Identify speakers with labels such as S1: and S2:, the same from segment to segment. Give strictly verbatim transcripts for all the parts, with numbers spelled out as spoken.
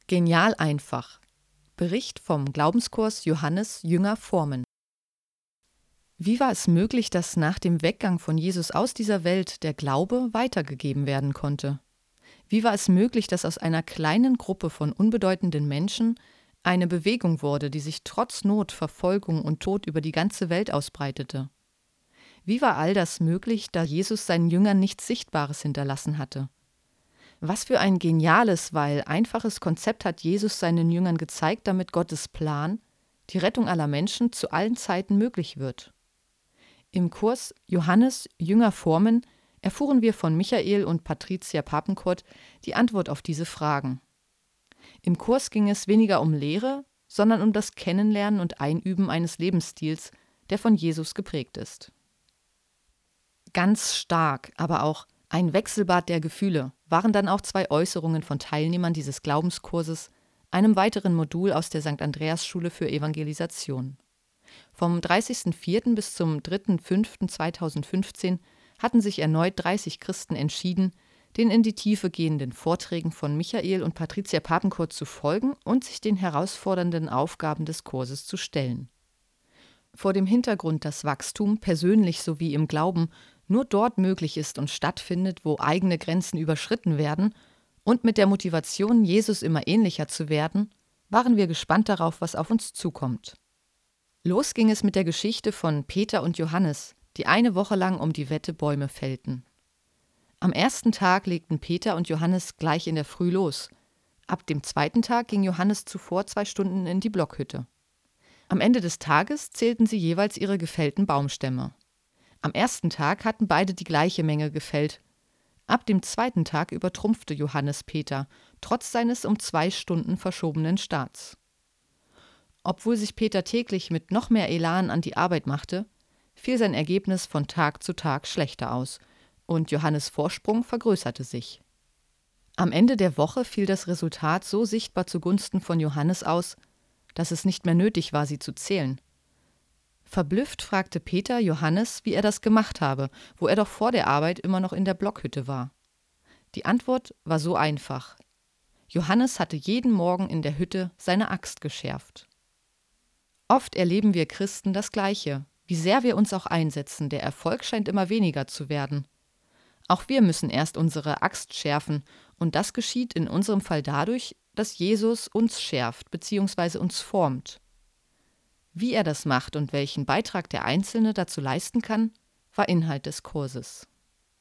S1: Genial einfach. Bericht vom Glaubenskurs Johannes Jünger Formen. Wie war es möglich, dass nach dem Weggang von Jesus aus dieser Welt der Glaube weitergegeben werden konnte? Wie war es möglich, dass aus einer kleinen Gruppe von unbedeutenden Menschen eine Bewegung wurde, die sich trotz Not, Verfolgung und Tod über die ganze Welt ausbreitete? Wie war all das möglich, da Jesus seinen Jüngern nichts Sichtbares hinterlassen hatte? Was für ein geniales, weil einfaches Konzept hat Jesus seinen Jüngern gezeigt, damit Gottes Plan, die Rettung aller Menschen, zu allen Zeiten möglich wird. Im Kurs Johannes Jünger Formen erfuhren wir von Michael und Patricia Papenkort die Antwort auf diese Fragen. Im Kurs ging es weniger um Lehre, sondern um das Kennenlernen und Einüben eines Lebensstils, der von Jesus geprägt ist. Ganz stark, aber auch ein Wechselbad der Gefühle waren dann auch zwei Äußerungen von Teilnehmern dieses Glaubenskurses, einem weiteren Modul aus der Sankt Andreas Schule für Evangelisation. Vom dreißigsten vierten bis zum dritten fünften zweitausendfünfzehn hatten sich erneut dreißig Christen entschieden, den in die Tiefe gehenden Vorträgen von Michael und Patricia Papenkort zu folgen und sich den herausfordernden Aufgaben des Kurses zu stellen. Vor dem Hintergrund, dass Wachstum, persönlich sowie im Glauben, nur dort möglich ist und stattfindet, wo eigene Grenzen überschritten werden, und mit der Motivation, Jesus immer ähnlicher zu werden, waren wir gespannt darauf, was auf uns zukommt. Los ging es mit der Geschichte von Peter und Johannes, die eine Woche lang um die Wette Bäume fällten. Am ersten Tag legten Peter und Johannes gleich in der Früh los. Ab dem zweiten Tag ging Johannes zuvor zwei Stunden in die Blockhütte. Am Ende des Tages zählten sie jeweils ihre gefällten Baumstämme. Am ersten Tag hatten beide die gleiche Menge gefällt. Ab dem zweiten Tag übertrumpfte Johannes Peter, trotz seines um zwei Stunden verschobenen Starts. Obwohl sich Peter täglich mit noch mehr Elan an die Arbeit machte, fiel sein Ergebnis von Tag zu Tag schlechter aus und Johannes' Vorsprung vergrößerte sich. Am Ende der Woche fiel das Resultat so sichtbar zugunsten von Johannes aus, dass es nicht mehr nötig war, sie zu zählen. Verblüfft fragte Peter Johannes, wie er das gemacht habe, wo er doch vor der Arbeit immer noch in der Blockhütte war. Die Antwort war so einfach. Johannes hatte jeden Morgen in der Hütte seine Axt geschärft. Oft erleben wir Christen das Gleiche. Wie sehr wir uns auch einsetzen, der Erfolg scheint immer weniger zu werden. Auch wir müssen erst unsere Axt schärfen, und das geschieht in unserem Fall dadurch, dass Jesus uns schärft bzw. uns formt. Wie er das macht und welchen Beitrag der Einzelne dazu leisten kann, war Inhalt des Kurses.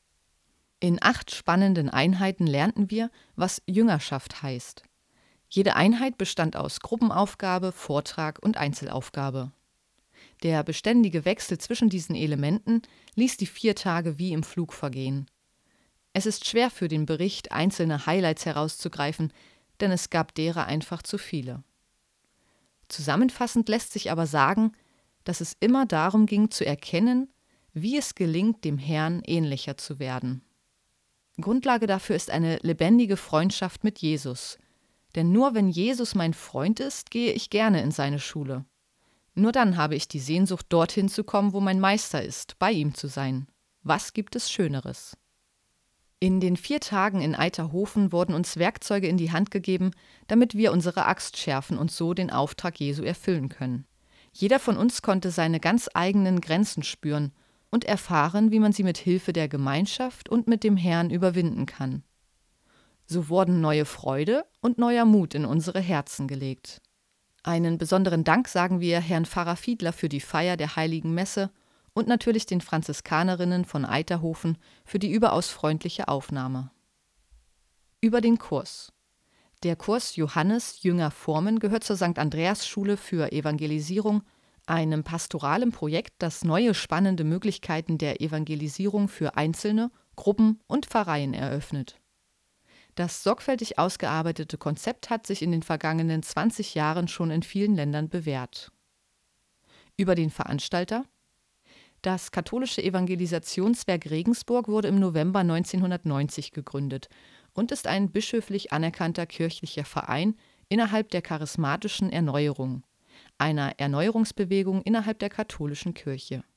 S1: In acht spannenden Einheiten lernten wir, was Jüngerschaft heißt. Jede Einheit bestand aus Gruppenaufgabe, Vortrag und Einzelaufgabe. Der beständige Wechsel zwischen diesen Elementen ließ die vier Tage wie im Flug vergehen. Es ist schwer für den Bericht, einzelne Highlights herauszugreifen, denn es gab derer einfach zu viele. Zusammenfassend lässt sich aber sagen, dass es immer darum ging zu erkennen, wie es gelingt, dem Herrn ähnlicher zu werden. Grundlage dafür ist eine lebendige Freundschaft mit Jesus. Denn nur wenn Jesus mein Freund ist, gehe ich gerne in seine Schule. Nur dann habe ich die Sehnsucht, dorthin zu kommen, wo mein Meister ist, bei ihm zu sein. Was gibt es Schöneres? In den vier Tagen in Eiterhofen wurden uns Werkzeuge in die Hand gegeben, damit wir unsere Axt schärfen und so den Auftrag Jesu erfüllen können. Jeder von uns konnte seine ganz eigenen Grenzen spüren und erfahren, wie man sie mit Hilfe der Gemeinschaft und mit dem Herrn überwinden kann. So wurden neue Freude und neuer Mut in unsere Herzen gelegt. Einen besonderen Dank sagen wir Herrn Pfarrer Fiedler für die Feier der Heiligen Messe und natürlich den Franziskanerinnen von Eiterhofen für die überaus freundliche Aufnahme. Über den Kurs. Der Kurs Johannes Jünger Formen gehört zur Sankt Andreas Schule für Evangelisierung, einem pastoralen Projekt, das neue spannende Möglichkeiten der Evangelisierung für Einzelne, Gruppen und Pfarreien eröffnet. Das sorgfältig ausgearbeitete Konzept hat sich in den vergangenen zwanzig Jahren schon in vielen Ländern bewährt. Über den Veranstalter. Das katholische Evangelisationswerk Regensburg wurde im November neunzehnhundertneunzig gegründet und ist ein bischöflich anerkannter kirchlicher Verein innerhalb der charismatischen Erneuerung, einer Erneuerungsbewegung innerhalb der katholischen Kirche.